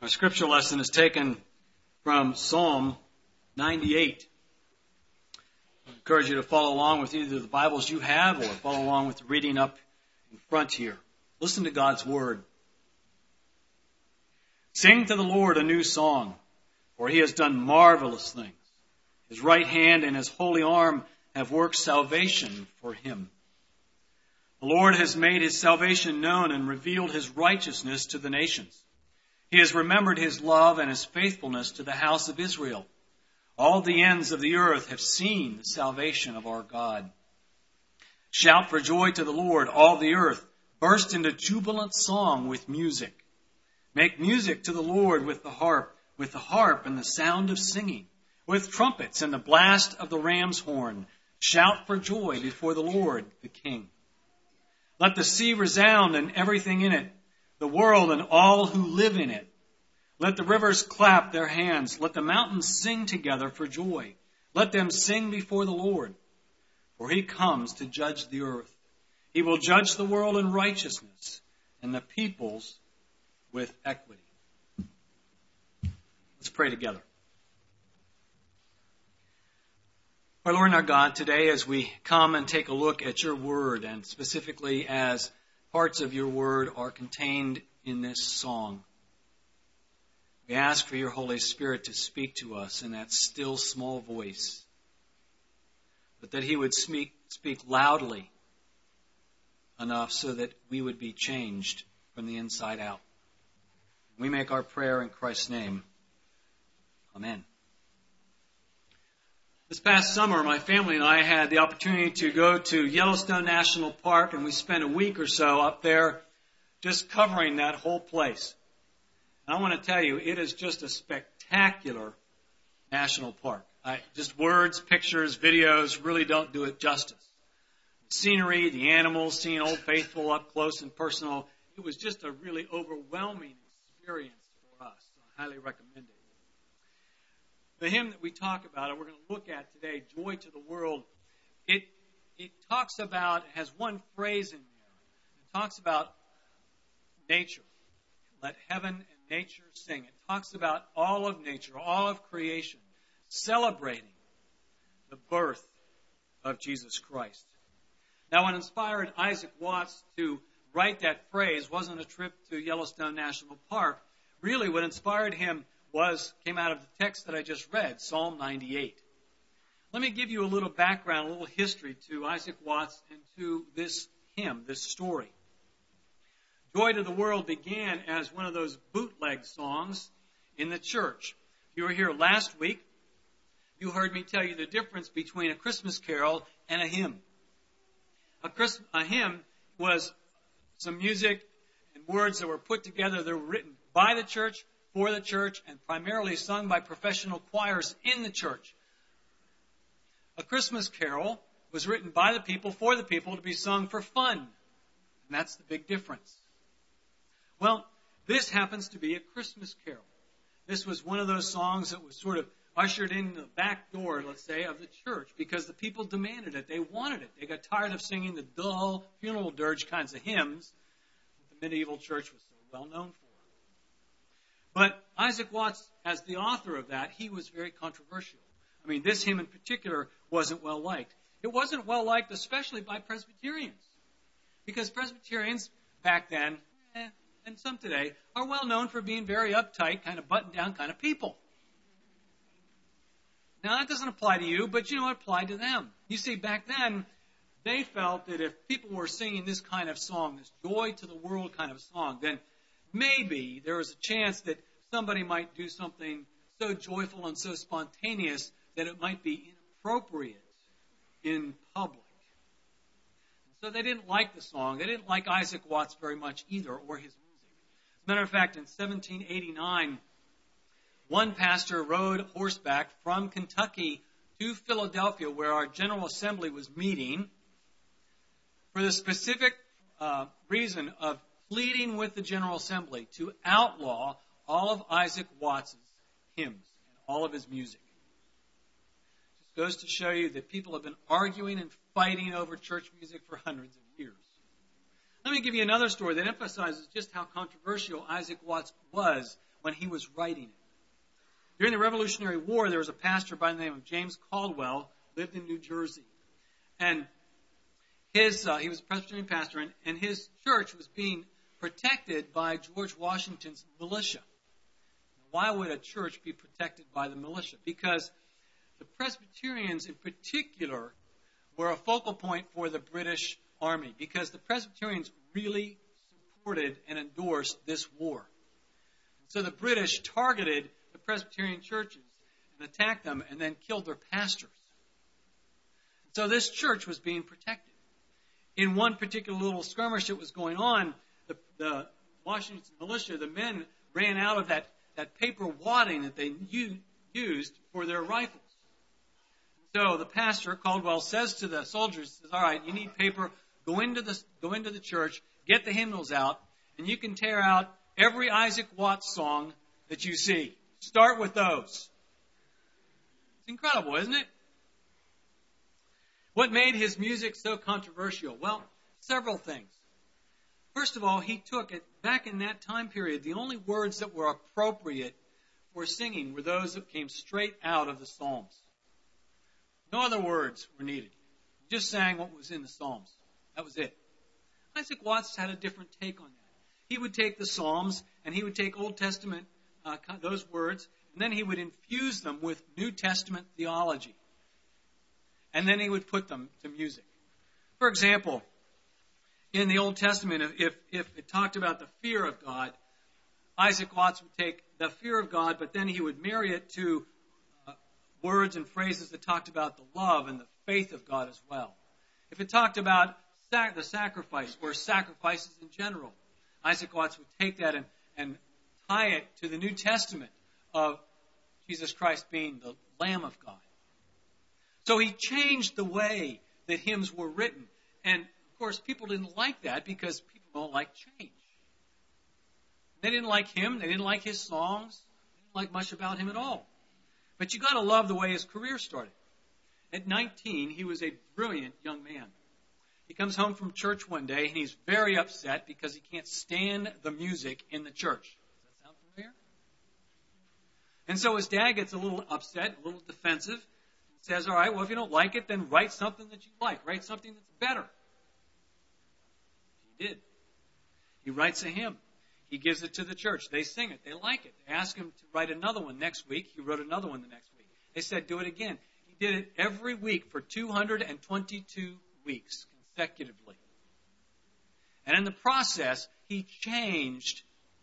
Our scripture lesson is taken from Psalm 98. I encourage you to follow along with either the Bibles you have or follow along with the reading up in front here. Listen to God's word. Sing to the Lord a new song, for he has done marvelous things. His right hand and his holy arm have worked salvation for him. The Lord has made his salvation known and revealed his righteousness to the nations. He has remembered his love and his faithfulness to the house of Israel. All the ends of the earth have seen the salvation of our God. Shout for joy to the Lord, all the earth. Burst into jubilant song with music. Make music to the Lord with the harp and the sound of singing, with trumpets and the blast of the ram's horn. Shout for joy before the Lord, the King. Let the sea resound and everything in it, the world and all who live in it. Let the rivers clap their hands. Let the mountains sing together for joy. Let them sing before the Lord, for he comes to judge the earth. He will judge the world in righteousness and the peoples with equity. Let's pray together. Our Lord and our God, today as we come and take a look at your word, and specifically as parts of your word are contained in this song, we ask for your Holy Spirit to speak to us in that still small voice, but that he would speak loudly enough so that we would be changed from the inside out. We make our prayer in Christ's name. Amen. This past summer, my family and I had the opportunity to go to Yellowstone National Park, and we spent a week or so up there just covering that whole place. And I want to tell you, it is just a spectacular national park. Just words, pictures, videos really don't do it justice. The scenery, the animals, seeing Old Faithful up close and personal, it was just a really overwhelming experience for us. So I highly recommend it. The hymn that we talk about, and we're going to look at today, Joy to the World, it talks about, it has one phrase in there. It talks about nature. Let heaven and nature sing. It talks about all of nature, all of creation, celebrating the birth of Jesus Christ. Now, what inspired Isaac Watts to write that phrase wasn't a trip to Yellowstone National Park. Really, what inspired him came out of the text that I just read, Psalm 98. Let me give you a little background, a little history to Isaac Watts and to this hymn, this story. Joy to the World began as one of those bootleg songs in the church. If you were here last week, you heard me tell you the difference between a Christmas carol and a hymn. A hymn was some music and words that were put together that were written by the church, for the church, and primarily sung by professional choirs in the church. A Christmas carol was written by the people, for the people, to be sung for fun. And that's the big difference. Well, this happens to be a Christmas carol. This was one of those songs that was sort of ushered in the back door, let's say, of the church, because the people demanded it. They wanted it. They got tired of singing the dull funeral dirge kinds of hymns that the medieval church was so well known for. But Isaac Watts, as the author of that, he was very controversial. I mean, this hymn in particular wasn't well liked. It wasn't well liked especially by Presbyterians, because Presbyterians back then, and some today, are well known for being very uptight, kind of buttoned-down kind of people. Now, that doesn't apply to you, but you know, it applied to them. You see, back then, they felt that if people were singing this kind of song, this Joy to the World kind of song, then maybe there was a chance that somebody might do something so joyful and so spontaneous that it might be inappropriate in public. So they didn't like the song. They didn't like Isaac Watts very much either, or his music. As a matter of fact, in 1789, one pastor rode horseback from Kentucky to Philadelphia, where our General Assembly was meeting, for the specific reason of pleading with the General Assembly to outlaw all of Isaac Watts' hymns and all of his music. It just goes to show you that people have been arguing and fighting over church music for hundreds of years. Let me give you another story that emphasizes just how controversial Isaac Watts was when he was writing it. During the Revolutionary War, there was a pastor by the name of James Caldwell, lived in New Jersey. And he was a Presbyterian pastor, and his church was being protected by George Washington's militia. Why would a church be protected by the militia? Because the Presbyterians in particular were a focal point for the British Army, because the Presbyterians really supported and endorsed this war. So the British targeted the Presbyterian churches and attacked them and then killed their pastors. So this church was being protected. In one particular little skirmish that was going on, the Washington militia, the men ran out of that paper wadding that they used for their rifles. So the pastor, Caldwell, says to the soldiers, all right, you need paper, go into the church, get the hymnals out, and you can tear out every Isaac Watts song that you see. Start with those. It's incredible, isn't it? What made his music so controversial? Well, several things. First of all, he took it, back in that time period, the only words that were appropriate for singing were those that came straight out of the Psalms. No other words were needed. He just sang what was in the Psalms. That was it. Isaac Watts had a different take on that. He would take the Psalms and he would take Old Testament, those words, and then he would infuse them with New Testament theology. And then he would put them to music. For example, in the Old Testament, if it talked about the fear of God, Isaac Watts would take the fear of God, but then he would marry it to words and phrases that talked about the love and the faith of God as well. If it talked about the sacrifice or sacrifices in general, Isaac Watts would take that and tie it to the New Testament of Jesus Christ being the Lamb of God. So he changed the way that hymns were written. And, of course, people didn't like that because people don't like change. They didn't like him. They didn't like his songs. They didn't like much about him at all. But you got to love the way his career started. At 19, he was a brilliant young man. He comes home from church one day and he's very upset because he can't stand the music in the church. Does that sound familiar? And so his dad gets a little upset, a little defensive. He says, all right, well, if you don't like it, then write something that you like. Write something that's better. He did. He writes a hymn. He gives it to the church. They sing it. They like it. They ask him to write another one next week. He wrote another one the next week. They said, do it again. He did it every week for 222 weeks consecutively. And in the process, he changed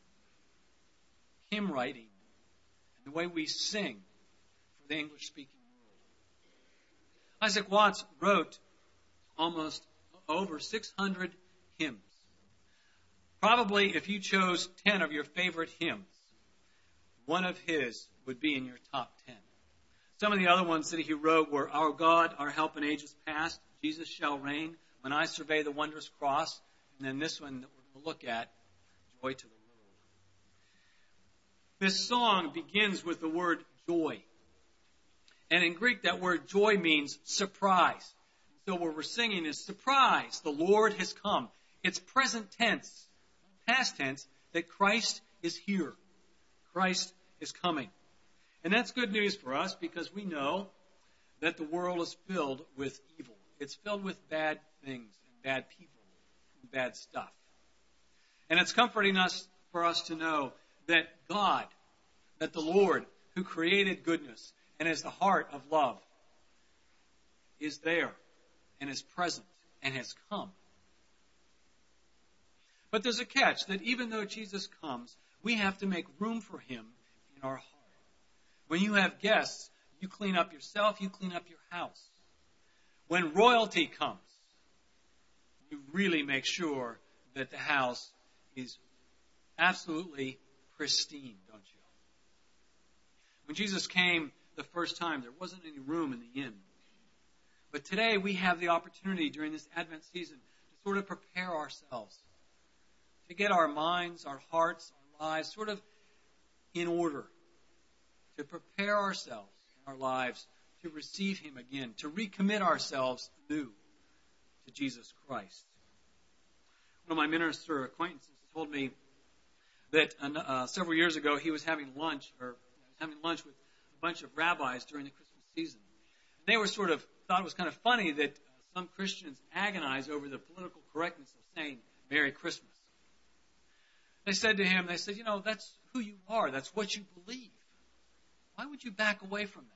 hymn writing and the way we sing for the English-speaking world. Isaac Watts wrote almost over 600 hymns. Probably if you chose 10 of your favorite hymns, one of his would be in your top 10. Some of the other ones that he wrote were Our God, Our Help in Ages Past, Jesus Shall Reign, When I Survey the Wondrous Cross, and then this one that we're going to look at, Joy to the World. This song begins with the word joy. And in Greek, that word joy means surprise. So what we're singing is surprise, the Lord has come. It's present tense, past tense, that Christ is here. Christ is coming. And that's good news for us because we know that the world is filled with evil. It's filled with bad things and bad people and bad stuff. And it's comforting us for us to know that God, that the Lord who created goodness and is the heart of love, is there and is present and has come. But there's a catch, that even though Jesus comes, we have to make room for him in our heart. When you have guests, you clean up yourself, you clean up your house. When royalty comes, you really make sure that the house is absolutely pristine, don't you? When Jesus came the first time, there wasn't any room in the inn. But today we have the opportunity during this Advent season to sort of prepare ourselves, to get our minds, our hearts, our lives sort of in order, to prepare ourselves in our lives to receive him again, to recommit ourselves anew to Jesus Christ. One of my minister acquaintances told me that several years ago he was having lunch with a bunch of rabbis during the Christmas season. And they were thought it was kind of funny that some Christians agonize over the political correctness of saying Merry Christmas. They said to him, that's who you are. That's what you believe. Why would you back away from that?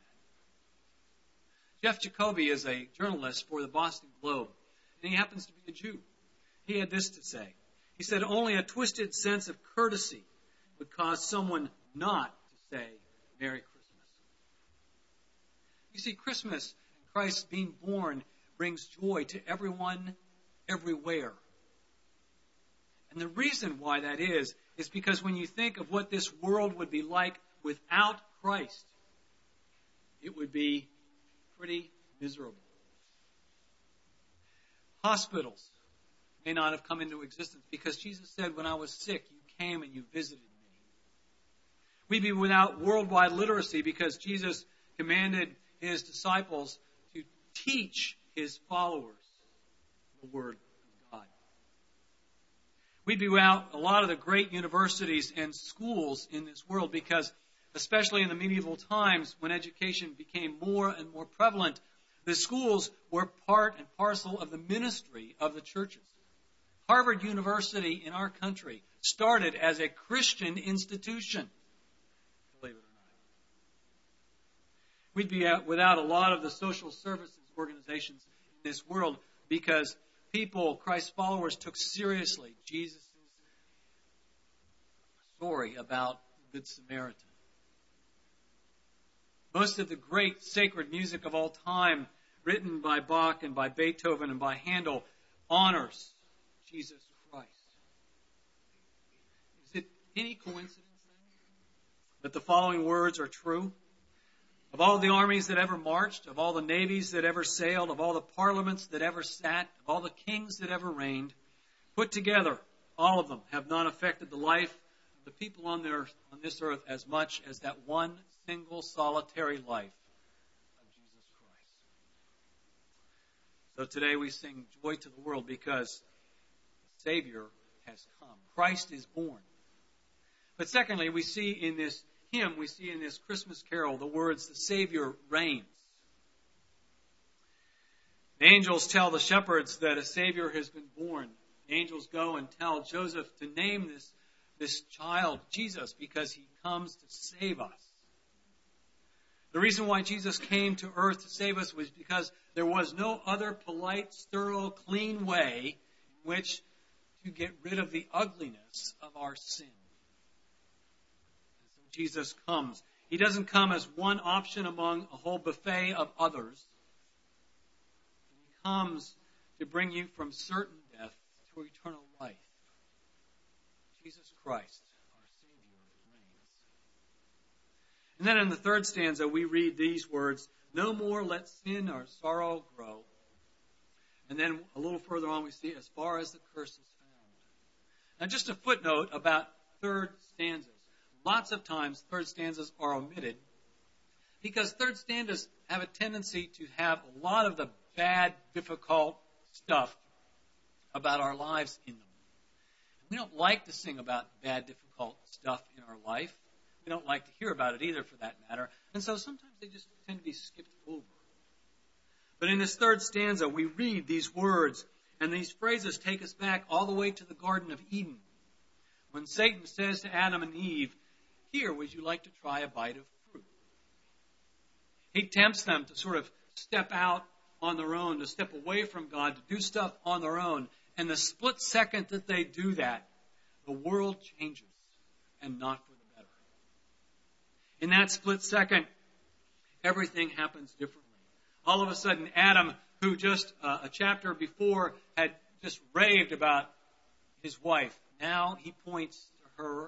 Jeff Jacoby is a journalist for the Boston Globe, and he happens to be a Jew. He had this to say. He said, only a twisted sense of courtesy would cause someone not to say Merry Christmas. You see, Christmas and Christ being born brings joy to everyone, everywhere. And the reason why that is because when you think of what this world would be like without Christ, it would be pretty miserable. Hospitals may not have come into existence because Jesus said, when I was sick, you came and you visited me. We'd be without worldwide literacy because Jesus commanded his disciples to teach his followers the Word of God. We'd be without a lot of the great universities and schools in this world because, especially in the medieval times when education became more and more prevalent, the schools were part and parcel of the ministry of the churches. Harvard University in our country started as a Christian institution, believe it or not. We'd be without a lot of the social services organizations in this world because people, Christ's followers, took seriously Jesus' story about the Good Samaritan. Most of the great sacred music of all time, written by Bach and by Beethoven and by Handel, honors Jesus Christ. Is it any coincidence then that the following words are true? Of all the armies that ever marched, of all the navies that ever sailed, of all the parliaments that ever sat, of all the kings that ever reigned, put together, all of them have not affected the life of the people on this earth as much as that one single solitary life of Jesus Christ. So today we sing joy to the world because the Savior has come. Christ is born. But secondly, we see in this hymn, we see in this Christmas carol the words, the Savior reigns. The angels tell the shepherds that a Savior has been born. The angels go and tell Joseph to name this child Jesus because he comes to save us. The reason why Jesus came to earth to save us was because there was no other polite, sterile, clean way in which to get rid of the ugliness of our sin. And so Jesus comes. He doesn't come as one option among a whole buffet of others. He comes to bring you from certain death to eternal life. Jesus Christ, our Savior, reigns. And then in the third stanza, we read these words, no more let sin or sorrow grow. And then a little further on, we see, as far as the curse is found. Now, just a footnote about third stanzas. Lots of times, third stanzas are omitted because third stanzas have a tendency to have a lot of the bad, difficult stuff about our lives in them. We don't like to sing about bad, difficult stuff in our life. We don't like to hear about it either, for that matter. And so sometimes they just tend to be skipped over. But in this third stanza, we read these words, and these phrases take us back all the way to the Garden of Eden, when Satan says to Adam and Eve, here, would you like to try a bite of fruit? He tempts them to sort of step out on their own, to step away from God, to do stuff on their own. And the split second that they do that, the world changes, and not for the better. In that split second, everything happens differently. All of a sudden, Adam, who just a chapter before had just raved about his wife, now he points to her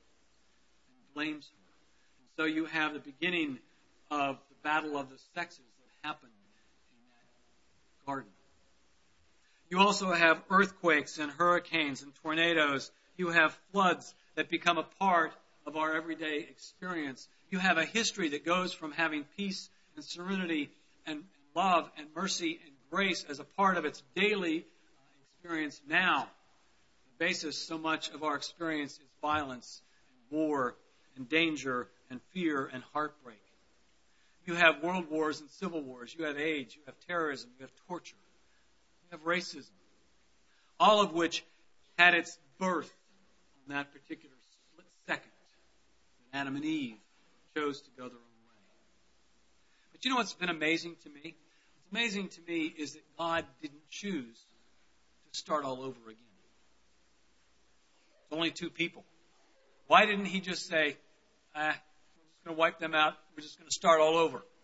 and blames her. And so you have the beginning of the battle of the sexes that happened in that garden. You also have earthquakes and hurricanes and tornadoes. You have floods that become a part of our everyday experience. You have a history that goes from having peace and serenity and love and mercy and grace as a part of its daily experience. Now, basis so much of our experience is violence, and war, and danger, and fear, and heartbreak. You have world wars and civil wars. You have AIDS. You have terrorism. You have torture. You have racism. All of which had its birth on that particular split second when Adam and Eve chose to go their own way. But you know what's been amazing to me? What's amazing to me is that God didn't choose to start all over again. It's only two people. Why didn't he just say, we're just going to wipe them out, we're just going to start all over? But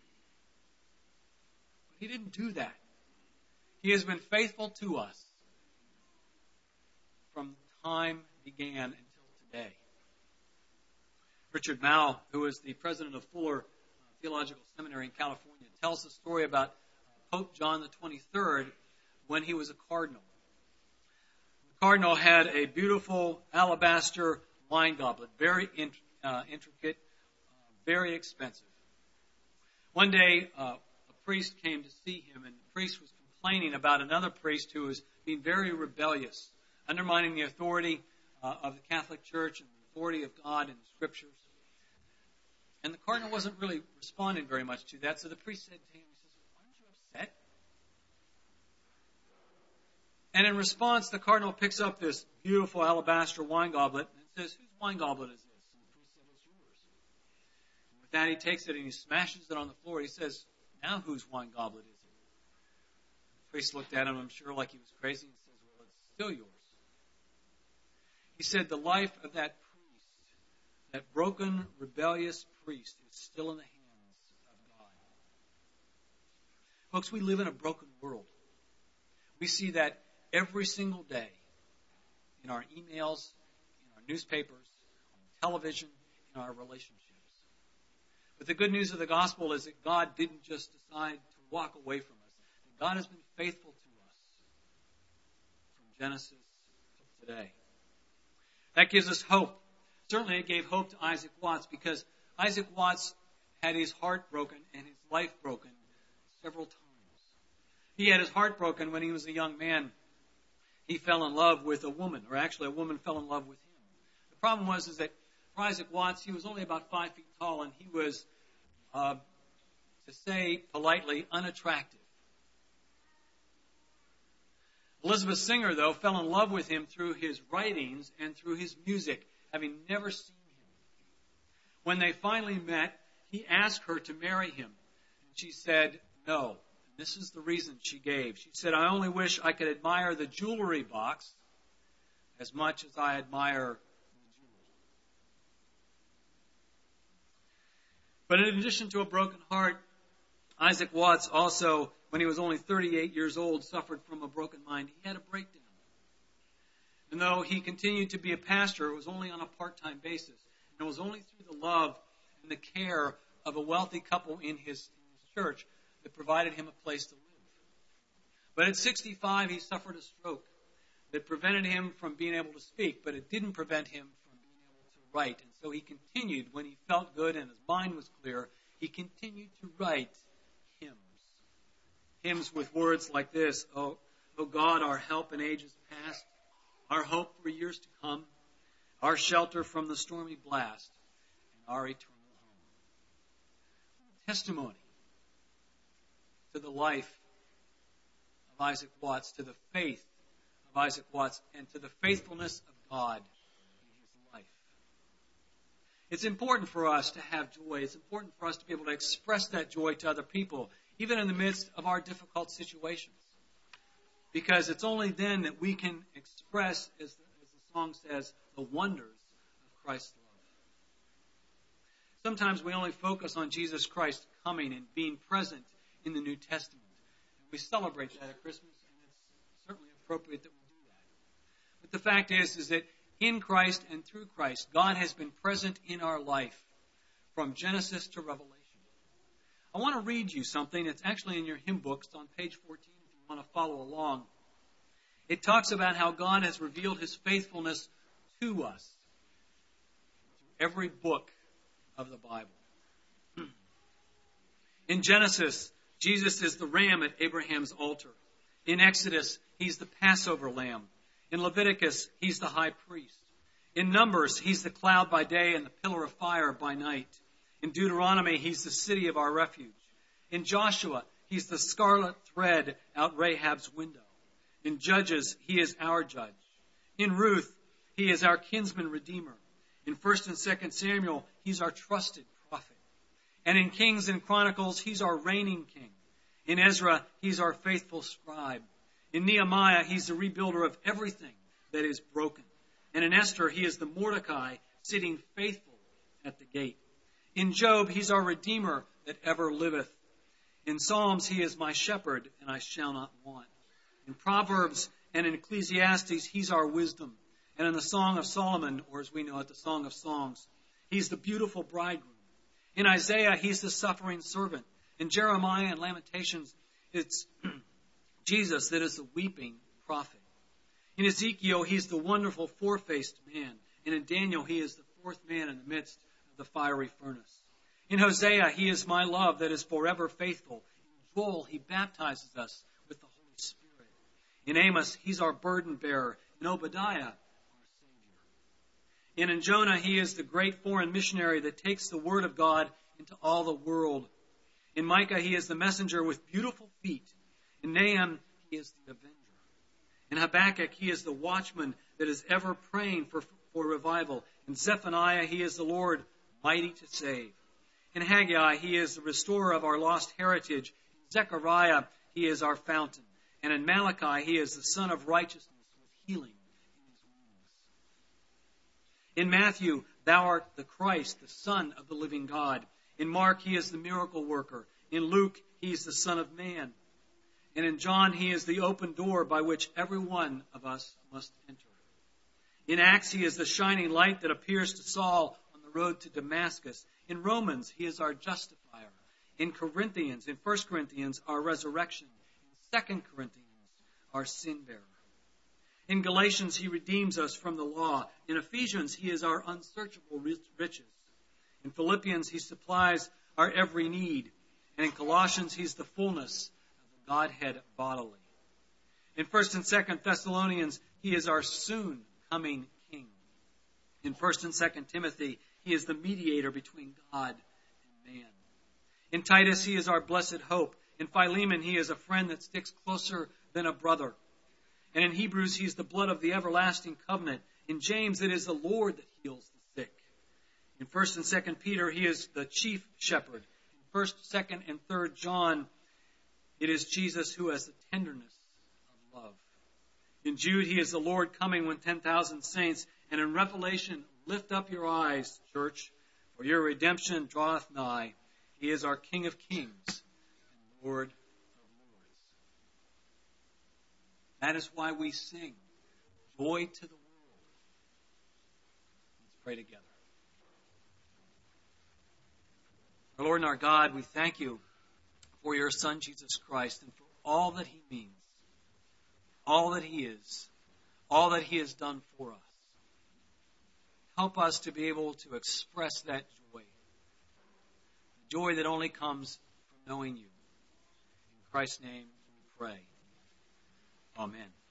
he didn't do that. He has been faithful to us from time began until today. Richard Mouw, who is the president of Fuller Theological Seminary in California, tells the story about Pope John the 23rd when he was a cardinal. The cardinal had a beautiful alabaster wine goblet, very intricate, very expensive. One day, a priest came to see him, and the priest was complaining about another priest who was being very rebellious, undermining the authority of the Catholic Church and the authority of God and the Scriptures. And the cardinal wasn't really responding very much to that, so the priest said to him, he says, "Aren't you upset?" And in response, the cardinal picks up this beautiful alabaster wine goblet and says, "Whose wine goblet is this?" And the priest said, "It's yours." And with that, he takes it and he smashes it on the floor. He says, "Now whose wine goblet is it?" The priest looked at him, I'm sure, like he was crazy, and says, "Well, it's still yours." He said, the life of that priest, that broken, rebellious priest, is still in the hands of God. Folks, we live in a broken world. We see that every single day in our emails, in our newspapers, on television, in our relationships. But the good news of the gospel is that God didn't just decide to walk away from us. That God has been faithful to us from Genesis to today. That gives us hope. Certainly it gave hope to Isaac Watts, because Isaac Watts had his heart broken and his life broken several times. He had his heart broken when he was a young man. He fell in love with a woman, or actually a woman fell in love with him. The problem was that for Isaac Watts, he was only about 5 feet tall, and he was, to say politely, unattractive. Elizabeth Singer, though, fell in love with him through his writings and through his music, having never seen him. When they finally met, he asked her to marry him. And she said no. And this is the reason she gave. She said, "I only wish I could admire the jewelry box as much as I admire the jewel." But in addition to a broken heart, Isaac Watts also, when he was only 38 years old, suffered from a broken mind. He had a breakdown. And though he continued to be a pastor, it was only on a part-time basis. And it was only through the love and the care of a wealthy couple in his church that provided him a place to live. But at 65, he suffered a stroke that prevented him from being able to speak, but it didn't prevent him from being able to write. And so he continued, when he felt good and his mind was clear, he continued to write hymns. Hymns with words like this: "Oh God, our help in ages past, our hope for years to come, our shelter from the stormy blast, and our eternal home." Testimony to the life of Isaac Watts, to the faith of Isaac Watts, and to the faithfulness of God in his life. It's important for us to have joy. It's important for us to be able to express that joy to other people, even in the midst of our difficult situations. Because it's only then that we can express, as the song says, the wonders of Christ's love. Sometimes we only focus on Jesus Christ coming and being present in the New Testament. And we celebrate that at Christmas, and it's certainly appropriate that we do that. But the fact is that in Christ and through Christ, God has been present in our life from Genesis to Revelation. I want to read you something that's actually in your hymn books. It's on page 14 if you want to follow along. It talks about how God has revealed his faithfulness to us through every book of the Bible. In Genesis, Jesus is the ram at Abraham's altar. In Exodus, he's the Passover lamb. In Leviticus, he's the high priest. In Numbers, he's the cloud by day and the pillar of fire by night. In Deuteronomy, he's the city of our refuge. In Joshua, he's the scarlet thread out Rahab's window. In Judges, he is our judge. In Ruth, he is our kinsman redeemer. In 1st and 2nd Samuel, he's our trusted prophet. And in Kings and Chronicles, he's our reigning king. In Ezra, he's our faithful scribe. In Nehemiah, he's the rebuilder of everything that is broken. And in Esther, he is the Mordecai sitting faithful at the gate. In Job, he's our redeemer that ever liveth. In Psalms, he is my shepherd, and I shall not want. In Proverbs and in Ecclesiastes, he's our wisdom. And in the Song of Solomon, or as we know it, the Song of Songs, he's the beautiful bridegroom. In Isaiah, he's the suffering servant. In Jeremiah and Lamentations, it's Jesus that is the weeping prophet. In Ezekiel, he's the wonderful four-faced man. And in Daniel, he is the fourth man in the midst of the fiery furnace. In Hosea, he is my love that is forever faithful. In Joel, he baptizes us with the Holy Spirit. In Amos, he's our burden bearer. In Obadiah, our Savior. And in Jonah, he is the great foreign missionary that takes the word of God into all the world. In Micah, he is the messenger with beautiful feet. In Nahum, he is the avenger. In Habakkuk, he is the watchman that is ever praying for revival. In Zephaniah, he is the Lord mighty to save. In Haggai, he is the restorer of our lost heritage. In Zechariah, he is our fountain. And in Malachi, he is the Son of righteousness with healing in his wings. In Matthew, thou art the Christ, the Son of the living God. In Mark, he is the miracle worker. In Luke, he is the Son of Man. And in John, he is the open door by which every one of us must enter. In Acts, he is the shining light that appears to Saul on the road to Damascus. In Romans, he is our justifier. In 1 Corinthians, our resurrection. In 2 Corinthians, our sin bearer. In Galatians, he redeems us from the law. In Ephesians, he is our unsearchable riches. In Philippians, he supplies our every need. And in Colossians, he's the fullness of the Godhead bodily. In 1st and 2nd Thessalonians, he is our soon coming King. In 1st and 2nd Timothy, he is the mediator between God and man. In Titus, he is our blessed hope. In Philemon, he is a friend that sticks closer than a brother. And in Hebrews, he is the blood of the everlasting covenant. In James, it is the Lord that heals the sick. In 1st and 2nd Peter, he is the chief shepherd. In 1st, 2nd, and 3rd John, it is Jesus who has the tenderness of love. In Jude, he is the Lord coming with 10,000 saints. And in Revelation, lift up your eyes, church, for your redemption draweth nigh. He is our King of kings and Lord of lords. That is why we sing, Joy to the World. Let's pray together. Our Lord and our God, we thank you for your Son, Jesus Christ, and for all that he means, all that he is, all that he has done for us. Help us to be able to express that joy, the joy that only comes from knowing you. In Christ's name we pray. Amen.